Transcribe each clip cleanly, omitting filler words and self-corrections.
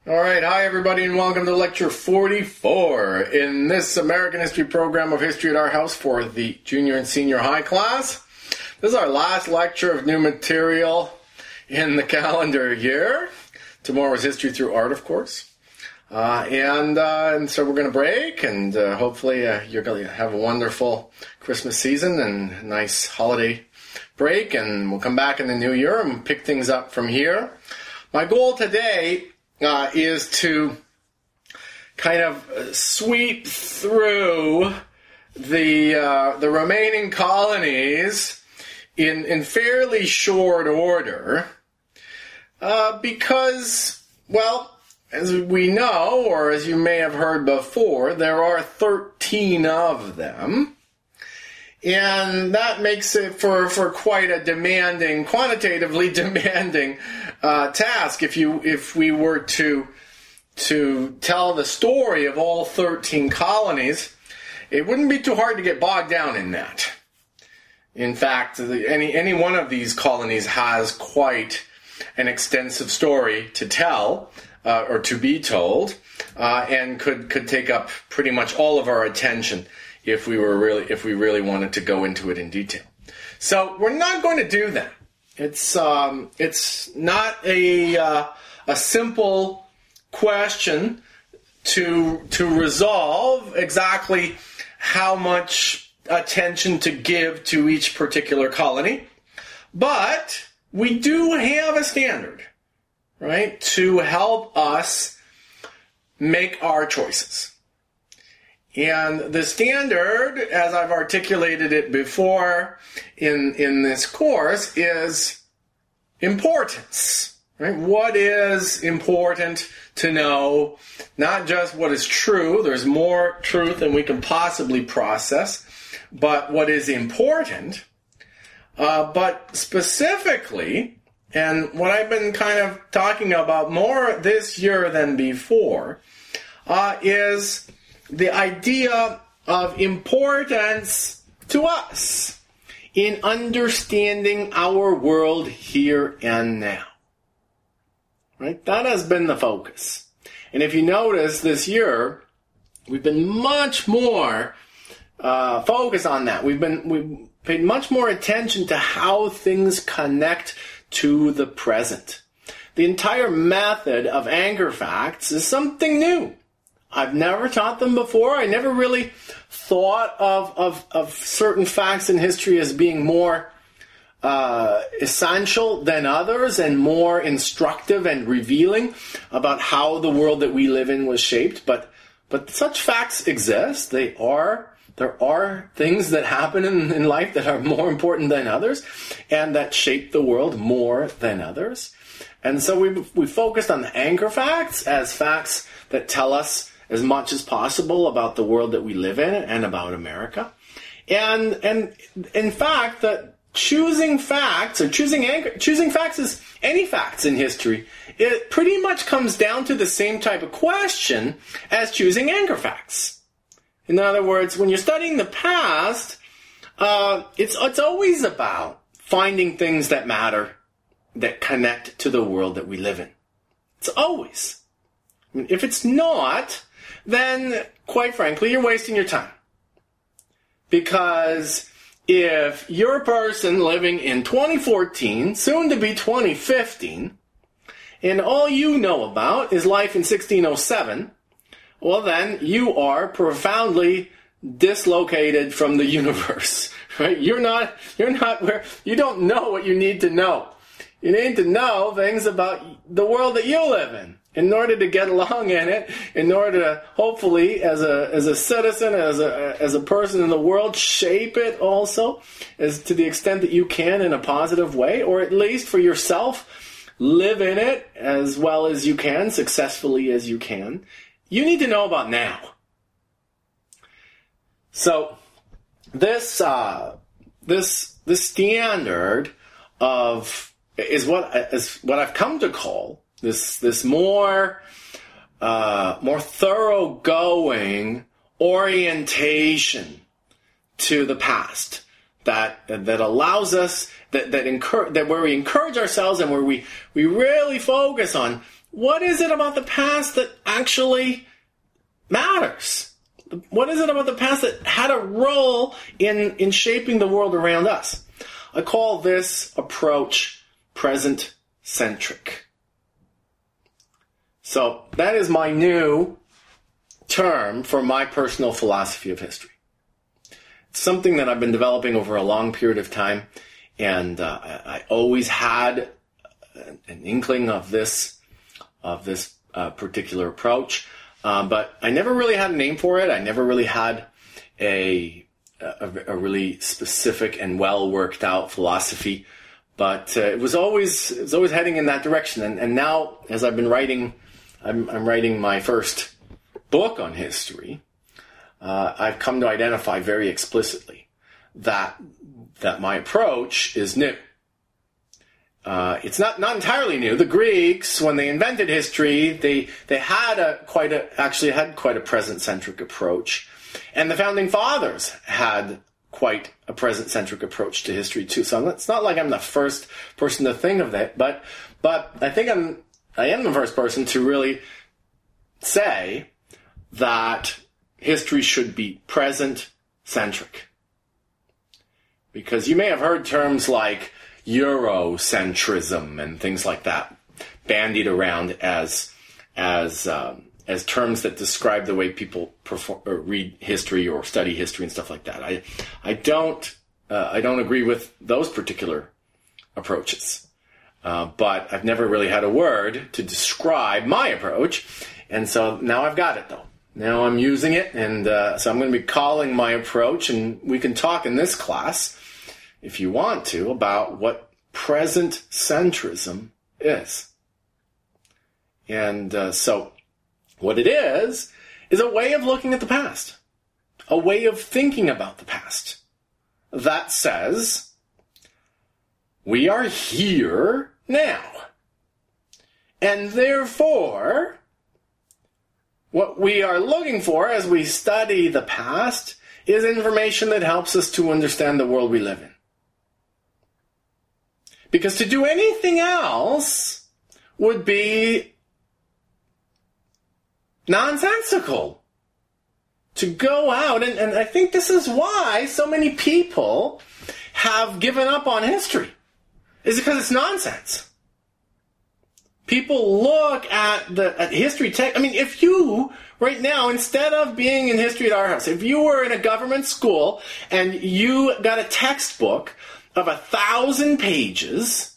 All right, hi everybody and welcome to Lecture 44 in this American History program of History at Our House for the junior and senior high class. This is our last lecture of new material in the calendar year. Tomorrow is History Through Art, of course. And so we're going to break and hopefully you're going to have a wonderful Christmas season and a nice holiday break, and we'll come back in the new year and pick things up from here. My goal today is to kind of sweep through the remaining colonies in fairly short order, because, well, as we know, or as you may have heard before, there are 13 of them. And that makes it for quite a demanding, quantitatively demanding task. If we were to tell the story of all 13 colonies, it wouldn't be too hard to get bogged down in that. In fact, any one of these colonies has quite an extensive story to tell or to be told, and could take up pretty much all of our attention if we really wanted to go into it in detail. So we're not going to do that. It's not a simple question to resolve exactly how much attention to give to each particular colony, but we do have a standard, right, to help us make our choices. And the standard, as I've articulated it before in this course, is importance. Right? What is important to know? Not just what is true. There's more truth than we can possibly process. But what is important. But specifically, and what I've been kind of talking about more this year than before, is the idea of importance to us in understanding our world here and now. Right? That has been the focus. And if you notice this year, we've been much more focused on that. We've paid much more attention to how things connect to the present. The entire method of anchor facts is something new. I've never taught them before. I never really thought of certain facts in history as being more essential than others and more instructive and revealing about how the world that we live in was shaped. But such facts exist. There are things that happen in life that are more important than others and that shape the world more than others. And so we focused on the anchor facts as facts that tell us as much as possible about the world that we live in and about America. And in fact, that choosing facts or choosing facts as any facts in history, it pretty much comes down to the same type of question as choosing anchor facts. In other words, when you're studying the past, it's always about finding things that matter, that connect to the world that we live in. It's always. I mean, if it's not, then, quite frankly, you're wasting your time. Because if you're a person living in 2014, soon to be 2015, and all you know about is life in 1607, well then, you are profoundly dislocated from the universe, right? You're not where, you don't know what you need to know. You need to know things about the world that you live in order to get along in it, in order to hopefully, as a citizen, as a person in the world, shape it also, as to the extent that you can in a positive way, or at least for yourself, live in it as well as you can, successfully as you can. You need to know about now. So this standard is what I've come to call this more thoroughgoing orientation to the past that allows us that where we encourage ourselves and where we really focus on what is it about the past that actually matters? What is it about the past that had a role in shaping the world around us? I call this approach present-centric. So that is my new term for my personal philosophy of history. It's something that I've been developing over a long period of time, and I always had an inkling of this particular approach, but I never really had a name for it. I never really had a really specific and well worked out philosophy, but it was always heading in that direction. And now, as I've been writing, I'm writing my first book on history. I've come to identify very explicitly that my approach is new. It's not entirely new. The Greeks, when they invented history, they had quite a present-centric approach, and the founding fathers had quite a present-centric approach to history too. So it's not like I'm the first person to think of that, but I think I am the first person to really say that history should be present-centric. Because you may have heard terms like Eurocentrism and things like that bandied around as terms that describe the way people read history or study history and stuff like that. I don't agree with those particular approaches, but I've never really had a word to describe my approach, and so now I've got it though. Now I'm using it, and so I'm going to be calling my approach, and we can talk in this class, if you want to, about what present centrism is. And so what it is a way of looking at the past, a way of thinking about the past that says, we are here now. And therefore, what we are looking for as we study the past is information that helps us to understand the world we live in. Because to do anything else would be nonsensical. To go out, and I think this is why so many people have given up on history, is because it's nonsense. People look at history text. I mean, if you, right now, instead of being in History at Our House, if you were in a government school and you got a textbook of 1,000 pages,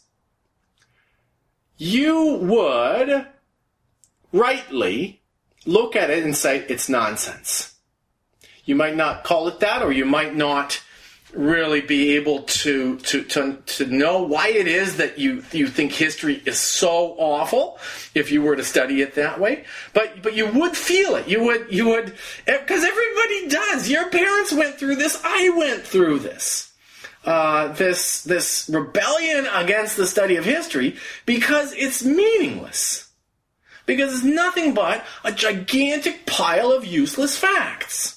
you would rightly look at it and say, it's nonsense. You might not call it that, or you might not really be able to know why it is that you think history is so awful if you were to study it that way. But you would feel it. You would, because everybody does. Your parents went through this. I went through this. This rebellion against the study of history because it's meaningless. Because it's nothing but a gigantic pile of useless facts.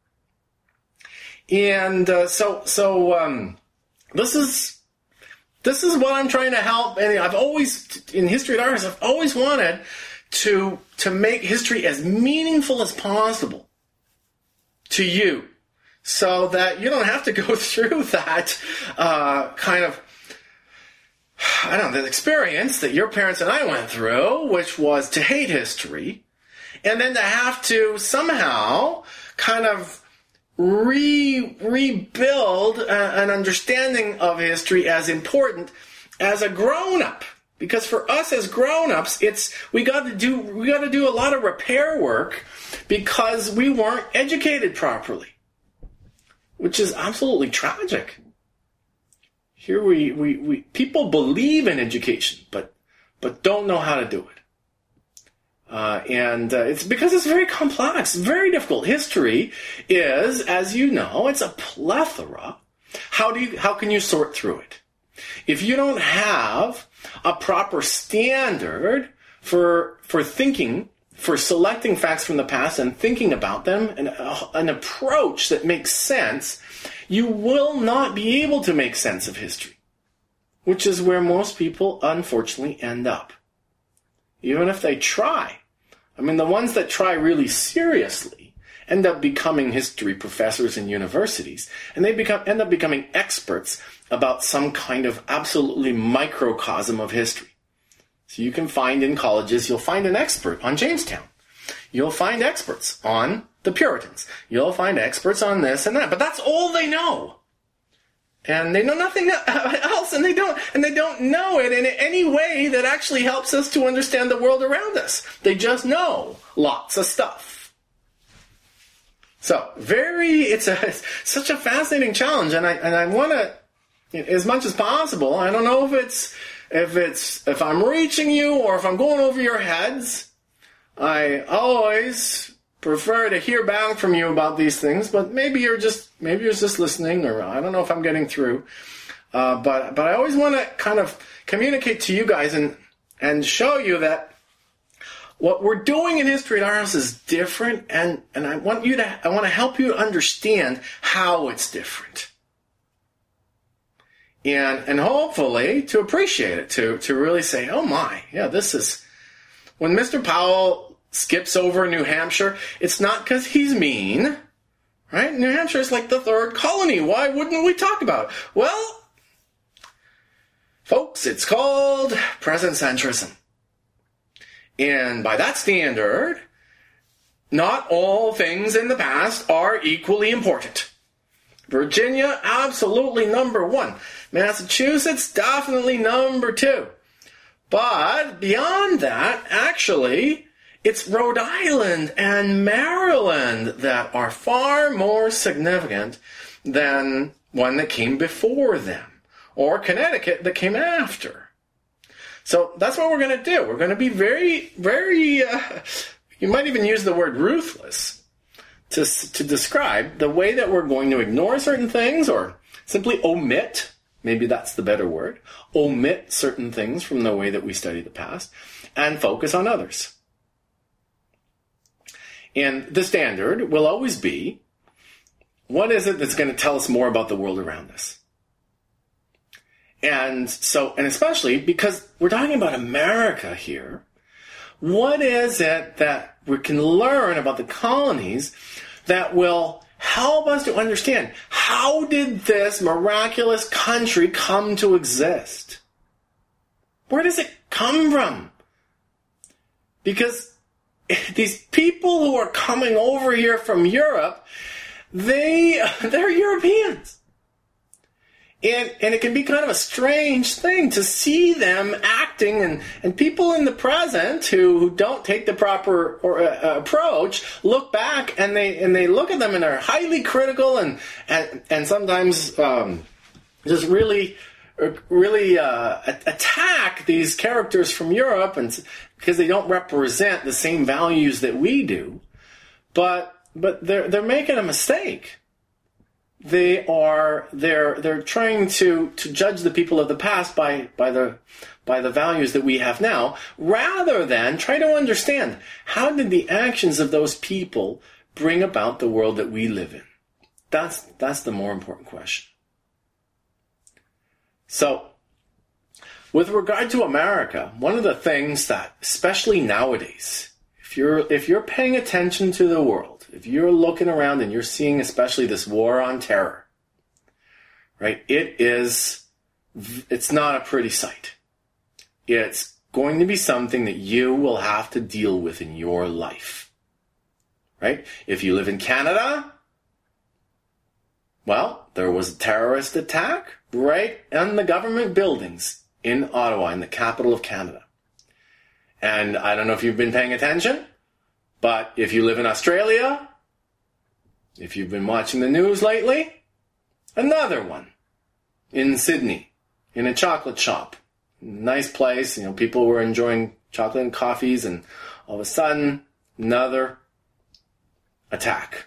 And so this is what I'm trying to help. And I've always, in History at Ours, I've always wanted to make history as meaningful as possible to you, so that you don't have to go through that kind of, I don't know, the experience that your parents and I went through, which was to hate history, and then to have to somehow kind of rebuild an understanding of history as important as a grown-up. Because for us as grown-ups, we got to do a lot of repair work because we weren't educated properly, which is absolutely tragic. Here we people believe in education, but don't know how to do it. And it's because it's very complex, very difficult. History is, as you know, it's a plethora. How can you sort through it? If you don't have a proper standard for thinking, for selecting facts from the past and thinking about them, and an approach that makes sense, you will not be able to make sense of history, which is where most people, unfortunately, end up. even if they try. I mean, the ones that try really seriously end up becoming history professors in universities, and they end up becoming experts about some kind of absolutely microcosm of history. So you can find in colleges, you'll find an expert on Jamestown. You'll find experts on the Puritans. You'll find experts on this and that, but that's all they know. And they know nothing else, and they don't know it in any way that actually helps us to understand the world around us. They just know lots of stuff. So, it's such a fascinating challenge, and I want to, as much as possible. I don't know if I'm reaching you or if I'm going over your heads. I always prefer to hear back from you about these things, but maybe you're just listening, or I don't know if I'm getting through. But I always want to kind of communicate to you guys and show you that what we're doing in History at our House is different, and I want to help you understand how it's different. And hopefully to appreciate it, to really say, oh my, yeah, this is, when Mr. Powell skips over New Hampshire, it's not because he's mean, right? New Hampshire is like the third colony. Why wouldn't we talk about it? Well, folks, it's called present centrism. And by that standard, not all things in the past are equally important. Virginia, absolutely number one. Massachusetts, definitely number two. But beyond that, actually, it's Rhode Island and Maryland that are far more significant than one that came before them, or Connecticut that came after. So that's what we're going to do. We're going to be very, very, you might even use the word ruthless to describe the way that we're going to ignore certain things, or simply omit, maybe that's the better word, omit certain things from the way that we study the past, and focus on others. And the standard will always be, what is it that's going to tell us more about the world around us? And especially because we're talking about America here, what is it that we can learn about the colonies that will help us to understand, how did this miraculous country come to exist? Where does it come from? Because these people who are coming over here from Europe, they're Europeans. And it can be kind of a strange thing to see them acting, and people in the present who don't take the proper approach look back and they look at them and are highly critical and sometimes just really attack these characters from Europe, and because they don't represent the same values that we do, but they're making a mistake. They're trying to judge the people of the past by the values that we have now, rather than try to understand, how did the actions of those people bring about the world that we live in? That's the more important question. So, with regard to America, one of the things that, especially nowadays, if you're paying attention to the world, if you're looking around and you're seeing especially this war on terror, right? It's not a pretty sight. It's going to be something that you will have to deal with in your life, right? If you live in Canada, well, there was a terrorist attack right on the government buildings in Ottawa, in the capital of Canada. And I don't know if you've been paying attention, but if you live in Australia, if you've been watching the news lately, another one in Sydney, in a chocolate shop. Nice place, people were enjoying chocolate and coffees, and all of a sudden, another attack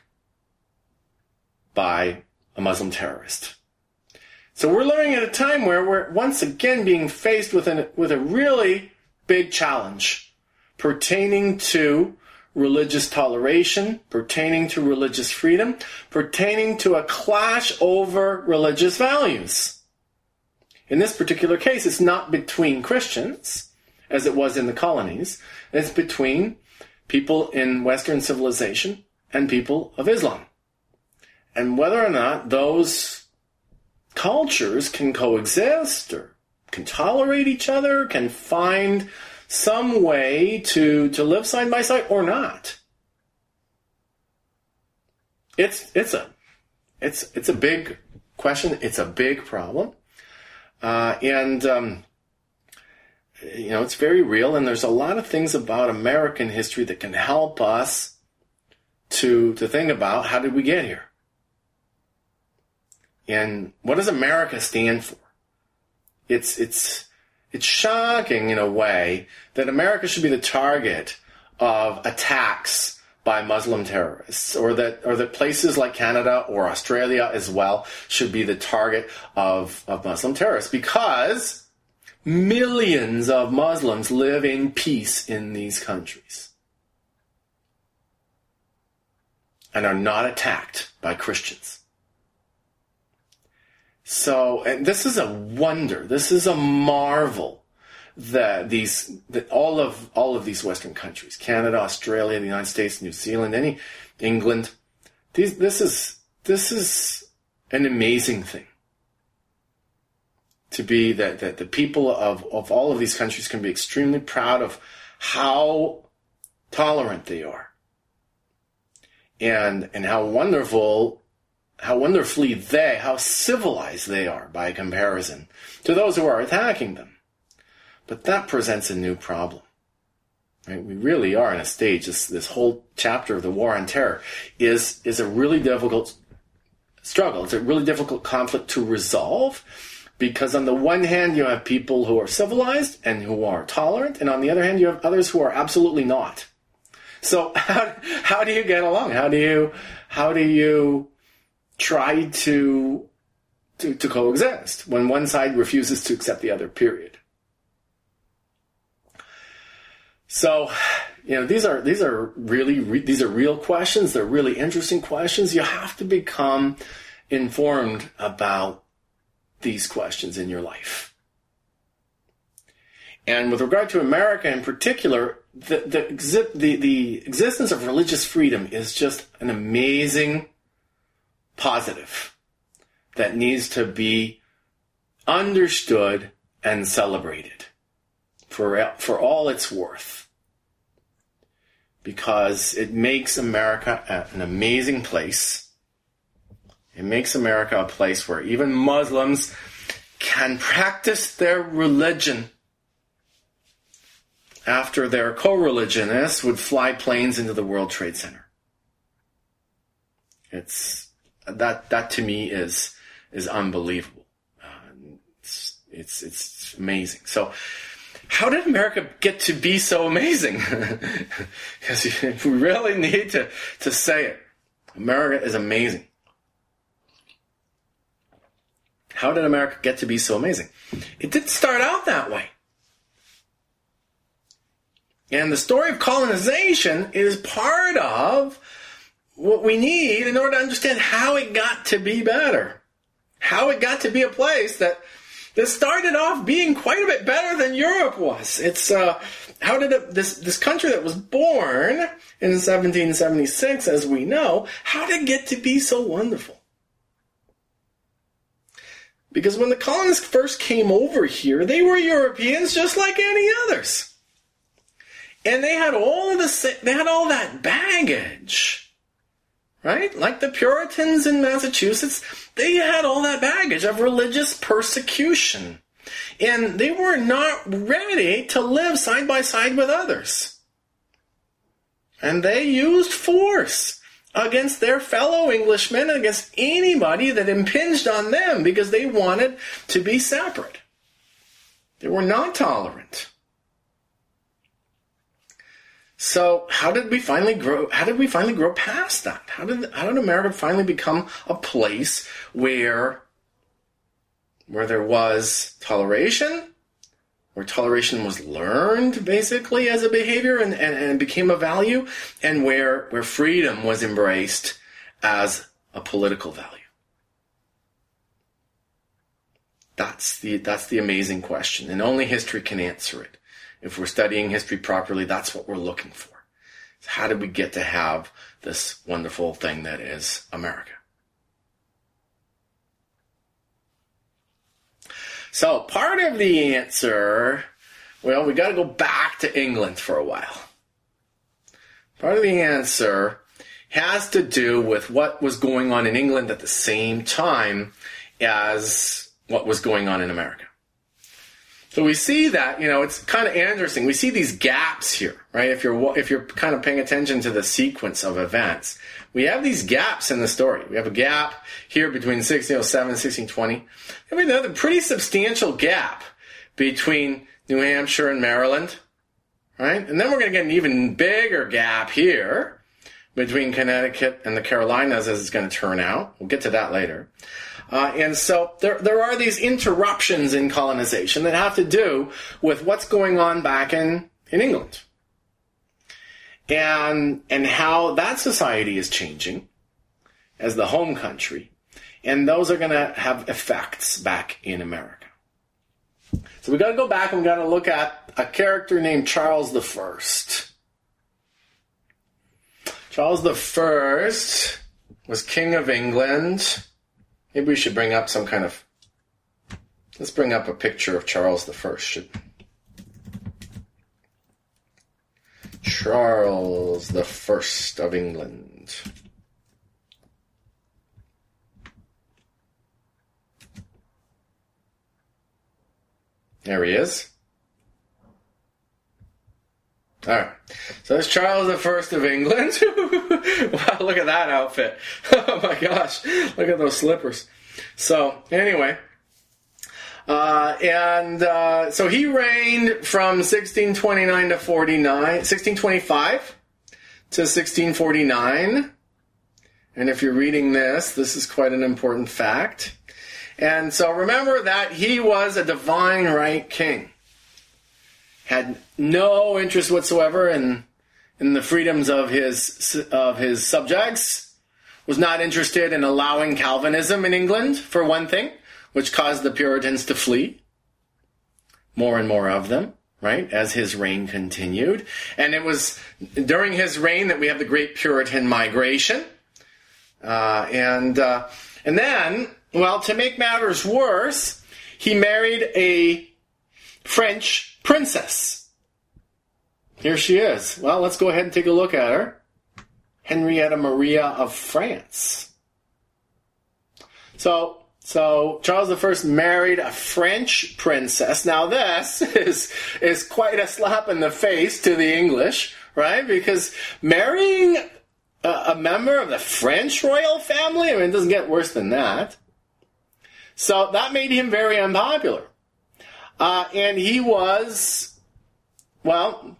by a Muslim terrorist. So we're living at a time where we're once again being faced with a really big challenge pertaining to religious toleration, pertaining to religious freedom, pertaining to a clash over religious values. In this particular case, it's not between Christians, as it was in the colonies. It's between people in Western civilization and people of Islam. And whether or not those cultures can coexist or can tolerate each other, can find some way to live side by side or not. It's a big question. It's a big problem. It's very real, and there's a lot of things about American history that can help us to think about how did we get here? And what does America stand for? It's shocking in a way that America should be the target of attacks by Muslim terrorists, or that places like Canada or Australia as well should be the target of Muslim terrorists, because millions of Muslims live in peace in these countries and are not attacked by Christians. So, and this is a wonder. This is a marvel that all of these Western countries, Canada, Australia, the United States, New Zealand, England, this is an amazing thing. To be that the people of all of these countries can be extremely proud of how tolerant they are, and how civilized they are by comparison to those who are attacking them. But that presents a new problem. Right? We really are in a stage. This whole chapter of the War on Terror is a really difficult struggle. It's a really difficult conflict to resolve, because on the one hand you have people who are civilized and who are tolerant, and on the other hand you have others who are absolutely not. So how do you get along? How do you try to coexist when one side refuses to accept the other, period? So, these are real questions. They're really interesting questions. You have to become informed about these questions in your life. And with regard to America in particular, the existence of religious freedom is just an amazing positive that needs to be understood and celebrated for all it's worth, because it makes America an amazing place. It makes America a place where even Muslims can practice their religion after their co-religionists would fly planes into the World Trade Center. That to me is unbelievable. It's amazing. So, how did America get to be so amazing? Because we really need to say it. America is amazing. How did America get to be so amazing? It didn't start out that way. And the story of colonization is part of what we need in order to understand how it got to be better. How it got to be a place that started off being quite a bit better than Europe was. It's how did this country that was born in 1776, as we know, how did it get to be so wonderful? Because when the colonists first came over here, they were Europeans just like any others. And they had all that baggage, right? Like the Puritans in Massachusetts, they had all that baggage of religious persecution. And they were not ready to live side by side with others. And they used force against their fellow Englishmen, against anybody that impinged on them, because they wanted to be separate. They were not tolerant. So how did we finally grow? How did we finally grow past that? How did America finally become a place where there was toleration, where toleration was learned basically as a behavior and became a value, and where freedom was embraced as a political value? That's the amazing question, and only history can answer it. if we're studying history properly, that's what we're looking for. So how did we get to have this wonderful thing that is America? So part of the answer, well, we got to go back to England for a while. Part of the answer has to do with what was going on in England at the same time as what was going on in America. So we see that, it's kind of interesting. We see these gaps here, right? If you're kind of paying attention to the sequence of events, we have these gaps in the story. We have a gap here between 1607 and 1620. And we have another pretty substantial gap between New Hampshire and Maryland, right? And then we're going to get an even bigger gap here between Connecticut and the Carolinas, as it's going to turn out. We'll get to that later. And so there are these interruptions in colonization that have to do with what's going on back in England. And how that society is changing as the home country. And those are going to have effects back in America. So we got to go back and we got to look at a character named Charles I. Charles I was King of England. Maybe we should bring up let's bring up a picture of Charles I. Charles I of England. There he is. All right. So that's Charles I of England. Wow, look at that outfit. Oh my gosh. Look at those slippers. So, anyway. So he reigned from 1629 to 1625 to 1649. And if you're reading this is quite an important fact. And so remember that he was a divine right king. Had no interest whatsoever in the freedoms of his subjects. Was not interested in allowing Calvinism in England, for one thing, which caused the Puritans to flee. More and more of them, right, as his reign continued. And it was during his reign that we have the Great Puritan Migration. And then, well, to make matters worse, he married a French princess. Here she is. Well, let's go ahead and take a look at her. Henrietta Maria of France. So Charles I married a French princess. Now this is quite a slap in the face to the English, right? Because marrying a member of the French royal family, it doesn't get worse than that. So that made him very unpopular. And he was, well,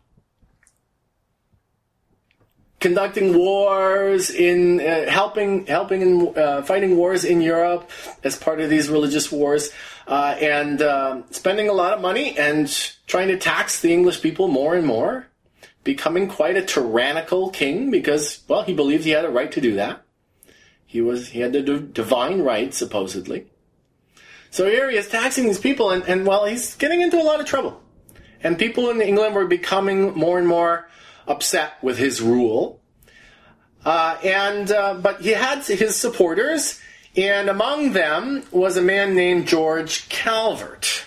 conducting wars in helping in fighting wars in Europe as part of these religious wars, and spending a lot of money and trying to tax the English people more and more, becoming quite a tyrannical king because, well, he believed he had a right to do that. He had the divine right, supposedly. So here he is taxing these people, and well, he's getting into a lot of trouble. And people in England were becoming more and more upset with his rule. But he had his supporters, and among them was a man named George Calvert.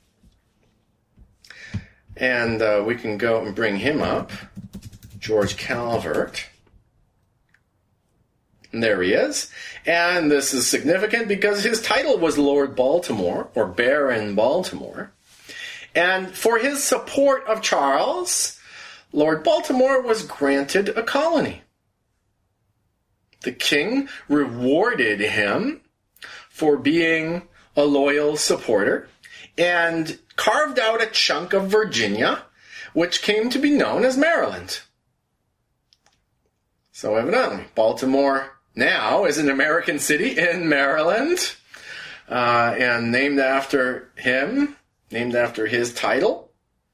And we can go and bring him up. George Calvert. And there he is. And this is significant because his title was Lord Baltimore, or Baron Baltimore. And for his support of Charles, Lord Baltimore was granted a colony. The king rewarded him for being a loyal supporter and carved out a chunk of Virginia, which came to be known as Maryland. So evidently, Baltimore now is an American city in Maryland, and named after him, named after his title.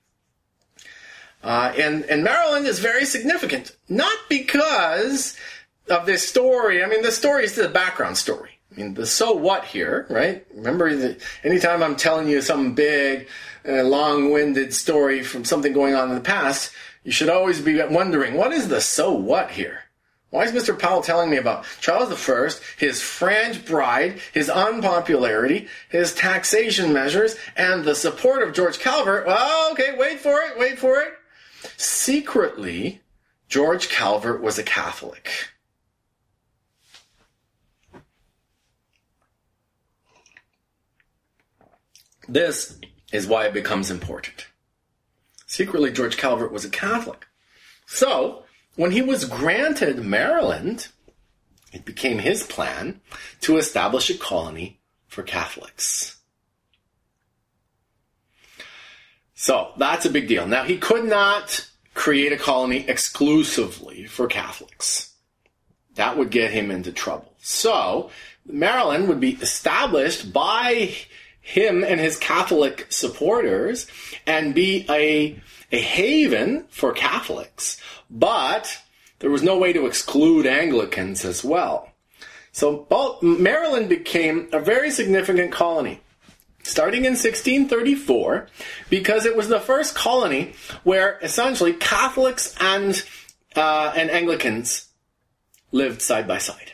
And Maryland is very significant, not because of this story. I mean, the story is the background story. I mean, the so what here, right? Remember, that anytime I'm telling you some big, long-winded story from something going on in the past, you should always be wondering, what is the so what here? Why is Mr. Powell telling me about Charles I, his French bride, his unpopularity, his taxation measures, and the support of George Calvert? Well, okay, wait for it. Secretly, George Calvert was a Catholic. This is why it becomes important. Secretly, George Calvert was a Catholic. So, when he was granted Maryland, it became his plan to establish a colony for Catholics. So, that's a big deal. Now, he could not create a colony exclusively for Catholics. That would get him into trouble. So, Maryland would be established by him and his Catholic supporters and be a haven for Catholics, but there was no way to exclude Anglicans as well. So Maryland became a very significant colony, starting in 1634, because it was the first colony where essentially Catholics and Anglicans lived side by side.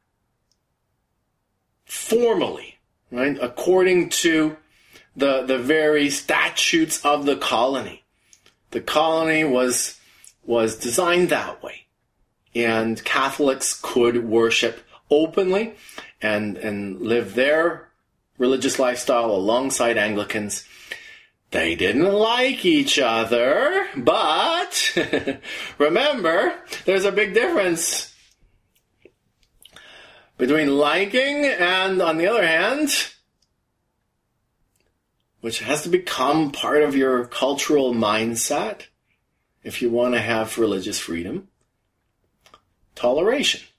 Formally. Right, according to the very statutes of the colony. The colony was designed that way. And Catholics could worship openly and live their religious lifestyle alongside Anglicans. They didn't like each other, but remember, there's a big difference between liking and, on the other hand, which has to become part of your cultural mindset if you want to have religious freedom, toleration.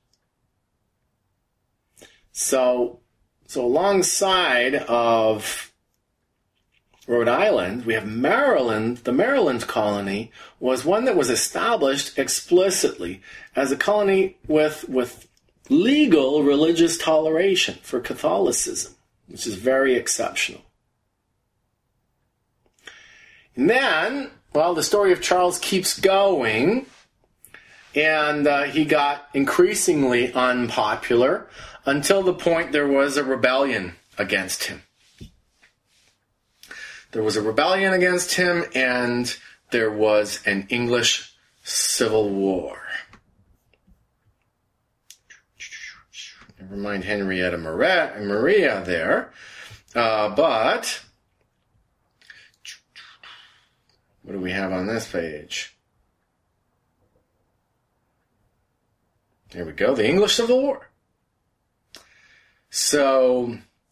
So alongside of Rhode Island, we have Maryland. The Maryland colony was one that was established explicitly as a colony with legal religious toleration for Catholicism, which is very exceptional. And then, well, the story of Charles keeps going, and he got increasingly unpopular until the point there was a rebellion against him. There was a rebellion against him, and there was an English civil war. Never mind Henrietta Maria there. But what do we have on this page? There we go. The English Civil War. So,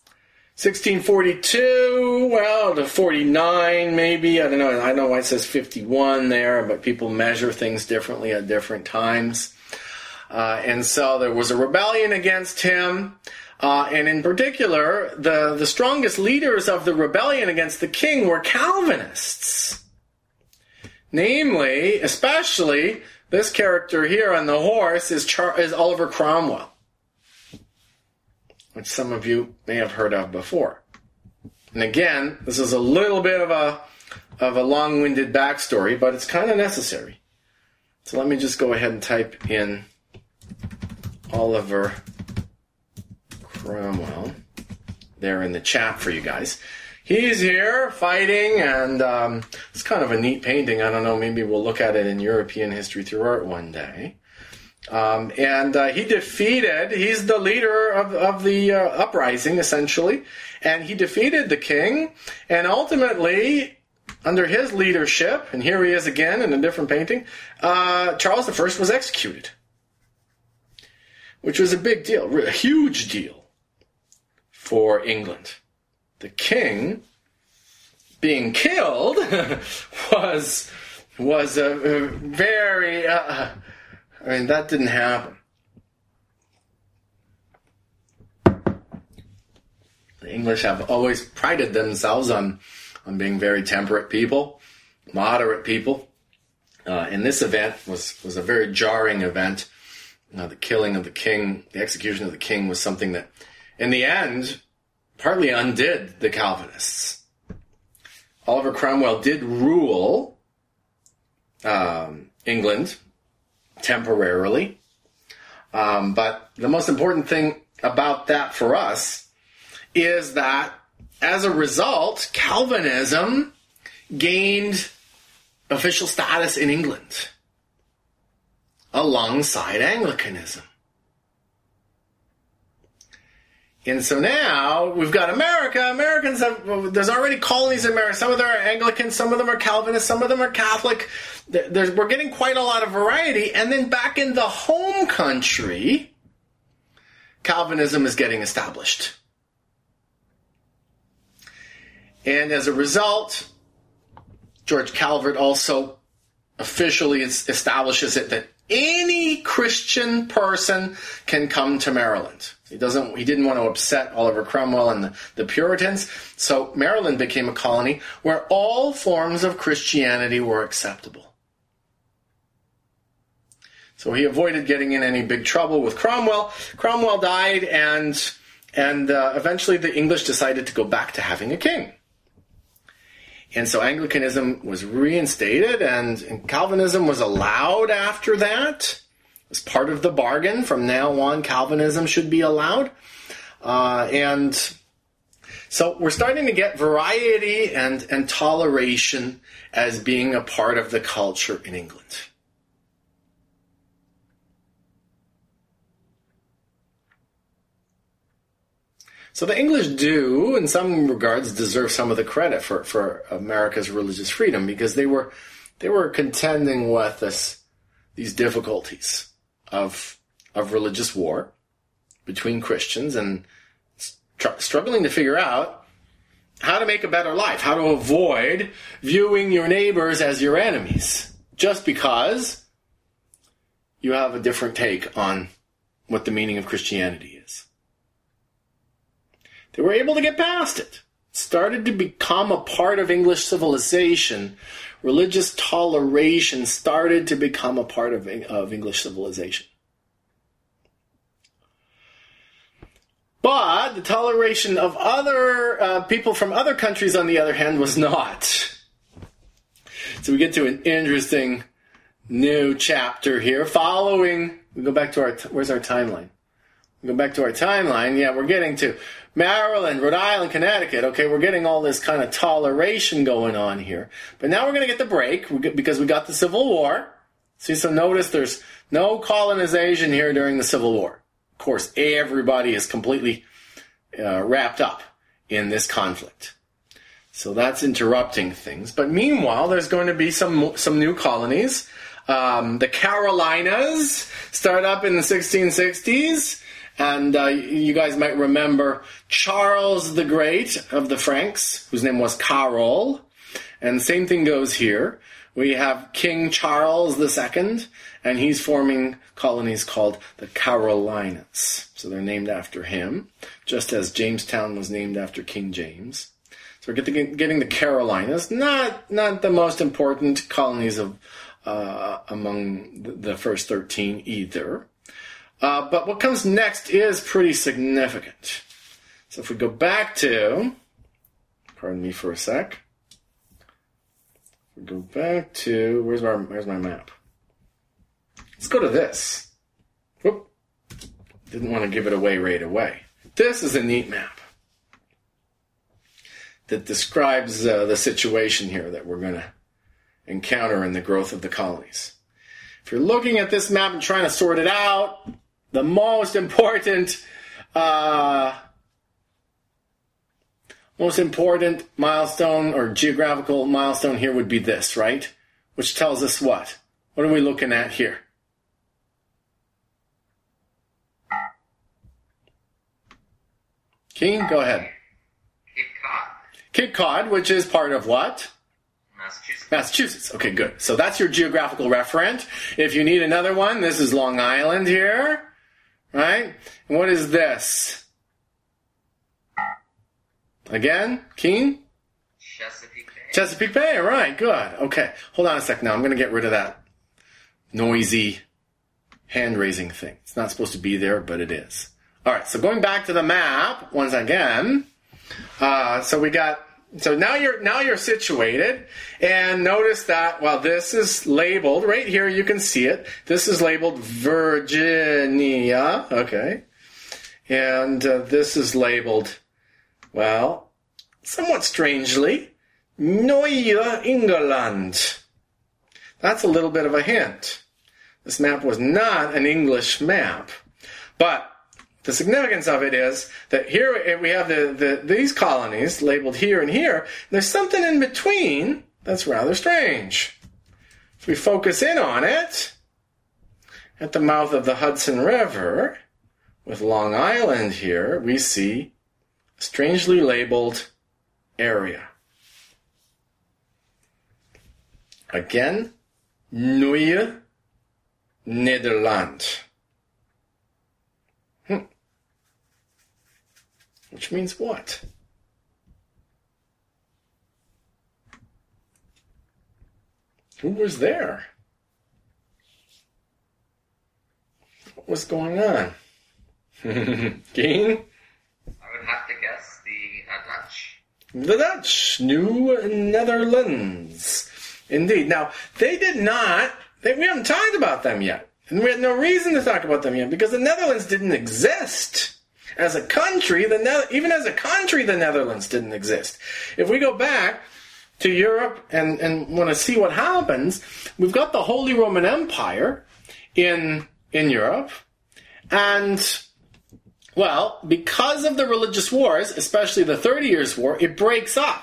1642, well, to 49 maybe. I don't know. I know why it says 51 there, but people measure things differently at different times. And so there was a rebellion against him, and in particular, the strongest leaders of the rebellion against the king were Calvinists. Namely, especially, this character here on the horse is Oliver Cromwell, which some of you may have heard of before. And again, this is a little bit of a long-winded backstory, but it's kind of necessary. So let me just go ahead and type in Oliver Cromwell there in the chat for you guys. He's here fighting, and it's kind of a neat painting. I don't know, maybe we'll look at it in European History Through Art one day. He's the leader of the uprising, essentially, and he defeated the king, and ultimately, under his leadership, and here he is again in a different painting, Charles I was executed. Which was a big deal, a huge deal for England. The king being killed was a very, that didn't happen. The English have always prided themselves on being very temperate people, moderate people. And this event was a very jarring event. The killing of the king, the execution of the king was something that in the end, partly undid the Calvinists. Oliver Cromwell did rule England temporarily, but the most important thing about that for us is that as a result, Calvinism gained official status in England alongside Anglicanism. And so now we've got America. Americans there's already colonies in America. Some of them are Anglican, some of them are Calvinist, some of them are Catholic. We're getting quite a lot of variety. And then back in the home country, Calvinism is getting established. And as a result, George Calvert also officially establishes it that any Christian person can come to Maryland. He didn't want to upset Oliver Cromwell and the Puritans, so Maryland became a colony where all forms of Christianity were acceptable. So he avoided getting in any big trouble with Cromwell. Cromwell died, and eventually the English decided to go back to having a king. And so Anglicanism was reinstated, and Calvinism was allowed after that. It was part of the bargain. From now on, Calvinism should be allowed. And so we're starting to get variety and toleration as being a part of the culture in England. So the English do, in some regards, deserve some of the credit for America's religious freedom, because they were contending with these difficulties of religious war between Christians and struggling to figure out how to make a better life, how to avoid viewing your neighbors as your enemies just because you have a different take on what the meaning of Christianity is. They were able to get past it. Started to become a part of English civilization. Religious toleration started to become a part of English civilization. But the toleration of other people from other countries, on the other hand, was not. So we get to an interesting new chapter here. We go back to where's our timeline? We go back to our timeline. Yeah, we're getting to Maryland, Rhode Island, Connecticut. Okay, we're getting all this kind of toleration going on here. But now we're going to get the break because we got the Civil War. See, so notice there's no colonization here during the Civil War. Of course, everybody is completely wrapped up in this conflict. So that's interrupting things. But meanwhile, there's going to be some new colonies. The Carolinas start up in the 1660s. And you guys might remember Charles the Great of the Franks, whose name was Carol. And the same thing goes here. We have King Charles II, and he's forming colonies called the Carolinas. So they're named after him, just as Jamestown was named after King James. So we're getting the Carolinas, not the most important colonies of among the first 13 either. But what comes next is pretty significant. So if we go back to, pardon me for a sec. We go back to, where's my map? Let's go to this. Whoop. Didn't want to give it away right away. This is a neat map that describes the situation here that we're going to encounter in the growth of the colonies. If you're looking at this map and trying to sort it out, the most important milestone or geographical milestone here would be this, right? Which tells us what? What are we looking at here? Keen, go ahead. Cape Cod. Cape Cod, which is part of what? Massachusetts. Massachusetts. Okay, good. So that's your geographical referent. If you need another one, this is Long Island here. Right? And what is this? Again? Keen? Chesapeake Bay. Chesapeake Bay, all right, good. Okay, hold on a sec now. I'm going to get rid of that noisy hand-raising thing. It's not supposed to be there, but it is. All right, so going back to the map once again. So now you're situated, and notice that this is labeled right here. You can see it. This is labeled Virginia, okay, and this is labeled, somewhat strangely, Neue England. That's a little bit of a hint. This map was not an English map, but the significance of it is that here we have these colonies labeled here and here. There's something in between that's rather strange. If we focus in on it, at the mouth of the Hudson River, with Long Island here, we see a strangely labeled area. Again, Nieuwe Nederland. Which means what? Who was there? What was going on? Geen? I would have to guess the Dutch. The Dutch. New Netherlands. Indeed. Now, they did not... we haven't talked about them yet. And we had no reason to talk about them yet, because the Netherlands didn't exist. As a country, even as a country, the Netherlands didn't exist. If we go back to Europe and want to see what happens, we've got the Holy Roman Empire in Europe, and, because of the religious wars, especially the 30 Years' War, it breaks up.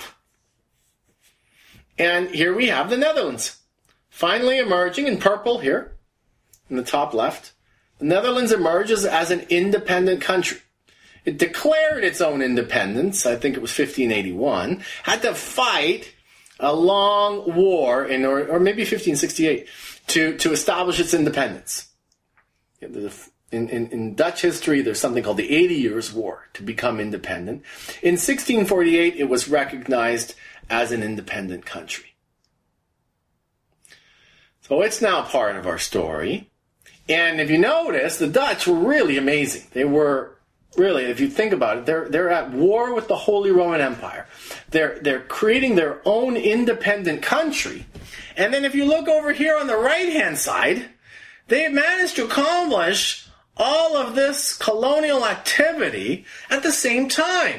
And here we have the Netherlands, finally emerging in purple here, in the top left. The Netherlands emerges as an independent country. It declared its own independence, I think it was 1581, had to fight a long war, or maybe 1568, to establish its independence. In Dutch history, there's something called the 80 Years' War to become independent. In 1648, it was recognized as an independent country. So it's now part of our story. And if you notice, the Dutch were really amazing. They were... Really, if you think about it, they're at war with the Holy Roman Empire. They're creating their own independent country. And then if you look over here on the right-hand side, they have managed to accomplish all of this colonial activity at the same time.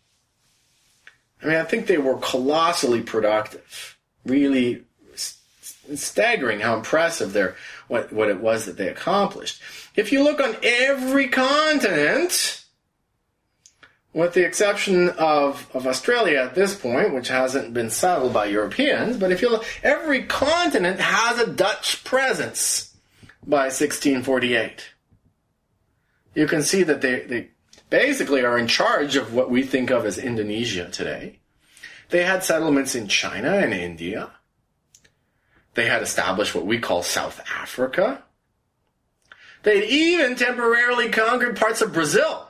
I think they were colossally productive. Really staggering how impressive what it was that they accomplished. If you look on every continent, with the exception of Australia at this point, which hasn't been settled by Europeans, but if you look, every continent has a Dutch presence by 1648. You can see that they basically are in charge of what we think of as Indonesia today. They had settlements in China and India. They had established what we call South Africa. They'd even temporarily conquered parts of Brazil.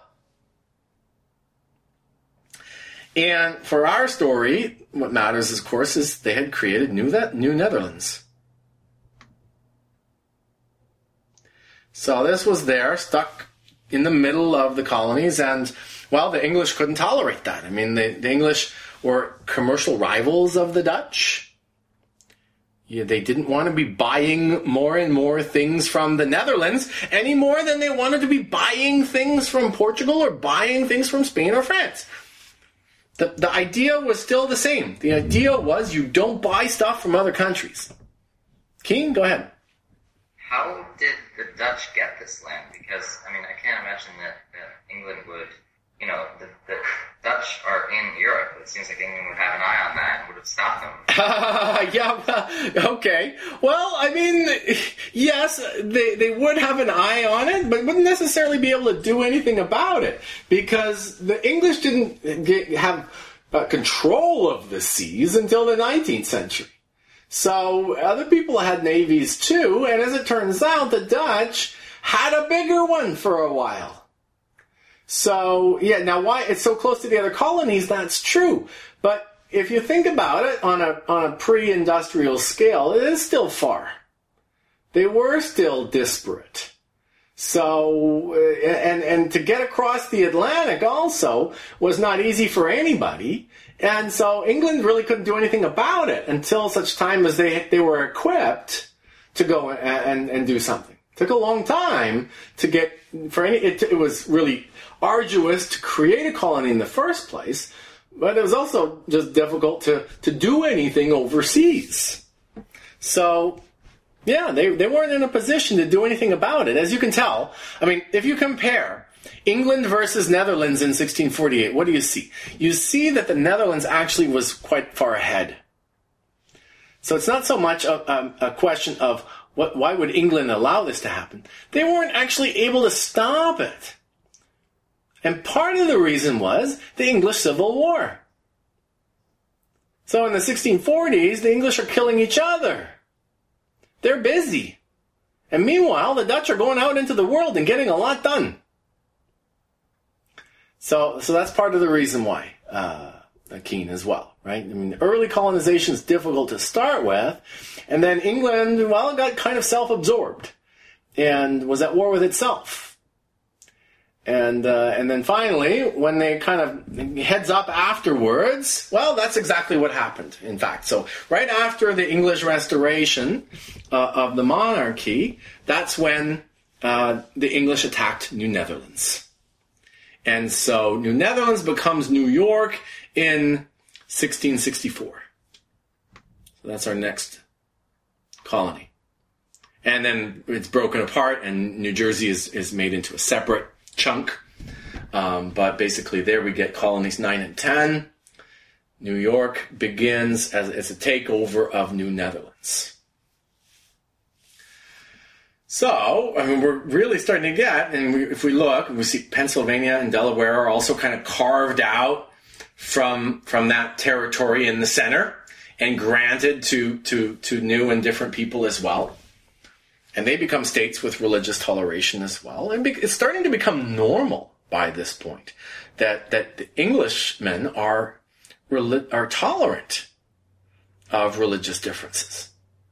And for our story, what matters, of course, is they had created New Netherlands. So this was there, stuck in the middle of the colonies, and, the English couldn't tolerate that. The English were commercial rivals of the Dutch. They didn't want to be buying more and more things from the Netherlands any more than they wanted to be buying things from Portugal or buying things from Spain or France. The idea was still the same. The idea was you don't buy stuff from other countries. Keen, go ahead. How did the Dutch get this land? Because, I can't imagine that England would, the Dutch are in Europe. It seems like England would have an eye on that and would have stopped them. Okay. Yes, they would have an eye on it, but wouldn't necessarily be able to do anything about it, because the English didn't have control of the seas until the 19th century. So other people had navies too, and as it turns out, the Dutch had a bigger one for a while. So, now why it's so close to the other colonies, that's true. But if you think about it on a pre-industrial scale, it is still far. They were still disparate. So, and to get across the Atlantic also was not easy for anybody. And so England really couldn't do anything about it until such time as they were equipped to go and do something. It took a long time to get, it was really arduous to create a colony in the first place, but it was also just difficult to do anything overseas. So, yeah, they weren't in a position to do anything about it. As you can tell, I mean, if you compare England versus Netherlands in 1648, what do you see? You see that the Netherlands actually was quite far ahead. So it's not so much a question of why would England allow this to happen. They weren't actually able to stop it. And part of the reason was the English Civil War. So in the 1640s, the English are killing each other. They're busy. And meanwhile, the Dutch are going out into the world and getting a lot done. So that's part of the reason why, keen as well, right? I mean, early colonization is difficult to start with, and then England, well, got kind of self-absorbed and was at war with itself. And then finally, when they kind of heads up afterwards, well, that's exactly what happened, in fact. So right after the English restoration of the monarchy, that's when the English attacked New Netherlands. And so New Netherlands becomes New York in 1664. So that's our next colony. And then it's broken apart, and New Jersey is made into a separate chunk. But basically there we get colonies 9 and 10. New York begins as a takeover of New Netherlands. So, I mean, we're really starting to get, and if we look, we see Pennsylvania and Delaware are also kind of carved out from that territory in the center and granted to new and different people as well. And they become states with religious toleration as well. And it's starting to become normal by this point that the Englishmen are tolerant of religious differences.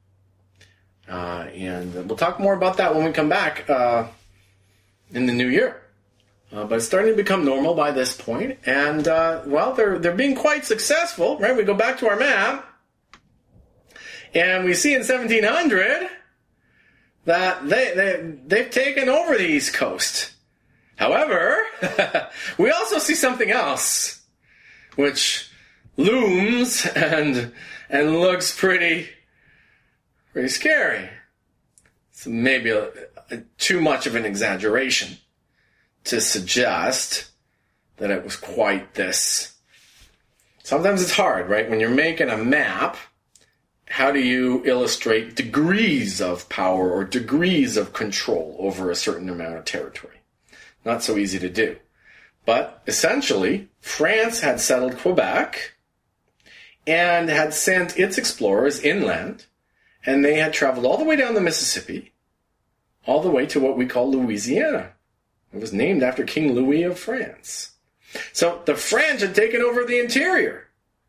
And we'll talk more about that when we come back in the new year. But it's starting to become normal by this point. And, well, they're being quite successful, right? We go back to our map, and we see in 1700... that they've taken over the East Coast. However, we also see something else, which looms and looks pretty scary. It's maybe too much of an exaggeration to suggest that it was quite this. Sometimes it's hard, right? When you're making a map, how do you illustrate degrees of power or degrees of control over a certain amount of territory? Not so easy to do. But essentially, France had settled Quebec and had sent its explorers inland, and they had traveled all the way down the Mississippi, all the way to what we call Louisiana. It was named after King Louis of France. So the French had taken over the interior.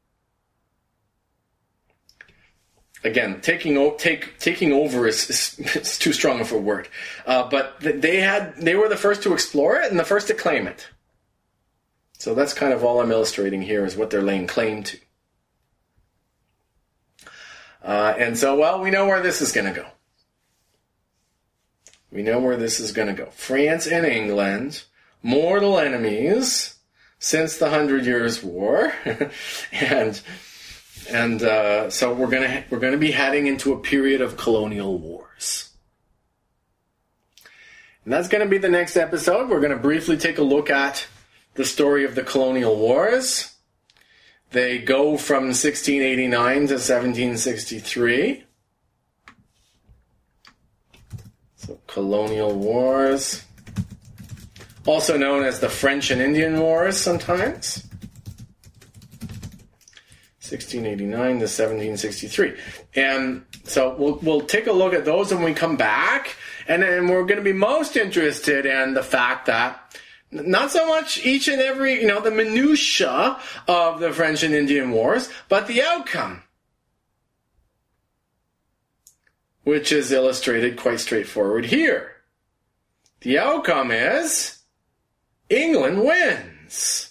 Again, taking over is too strong of a word, but they were the first to explore it and the first to claim it. So that's kind of all I'm illustrating here is what they're laying claim to. And so, well, we know where this is going to go. We know where this is going to go. France and England, mortal enemies since the 100 Years' War, And so we're gonna be heading into a period of colonial wars. And that's going to be the next episode. We're going to briefly take a look at the story of the colonial wars. They go from 1689 to 1763. So colonial wars, also known as the French and Indian Wars sometimes. 1689 to 1763. And so we'll take a look at those when we come back. And then we're going to be most interested in the fact that not so much each and every, the minutiae of the French and Indian Wars, but the outcome, which is illustrated quite straightforward here. the outcome is England wins.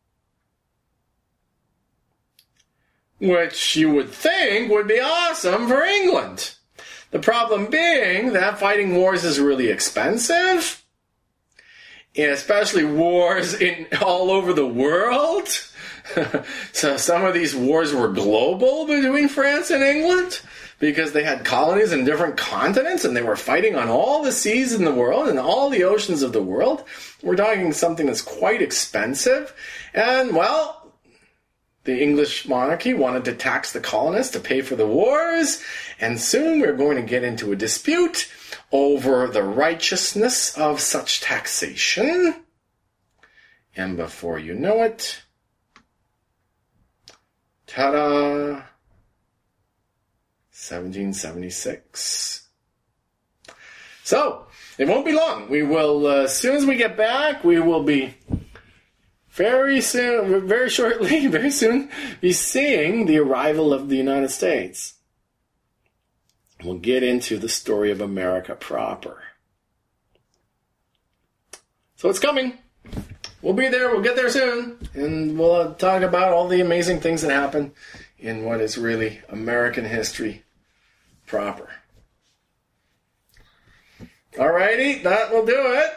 Which you would think would be awesome for England. The problem being that fighting wars is really expensive, and especially wars in all over the world. So some of these wars were global between France and England because they had colonies in different continents and they were fighting on all the seas in the world and all the oceans of the world. We're talking something that's quite expensive. And, well, the English monarchy wanted to tax the colonists to pay for the wars, and soon we're going to get into a dispute over the righteousness of such taxation. And before you know it, ta-da! 1776. So, it won't be long. We will, as soon as we get back, we will be very soon, very shortly, very soon, be seeing the arrival of the United States. We'll get into the story of America proper. So it's coming. We'll be there. We'll get there soon. And we'll talk about all the amazing things that happen in what is really American history proper. Alrighty, that will do it.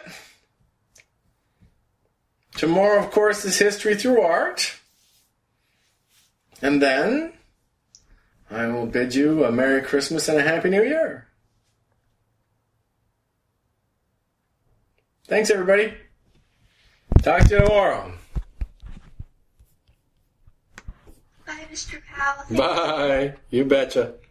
Tomorrow, of course, is History Through Art. And then I will bid you a Merry Christmas and a Happy New Year. Thanks, everybody. Talk to you tomorrow. Bye, Mr. Powell. Bye. You betcha.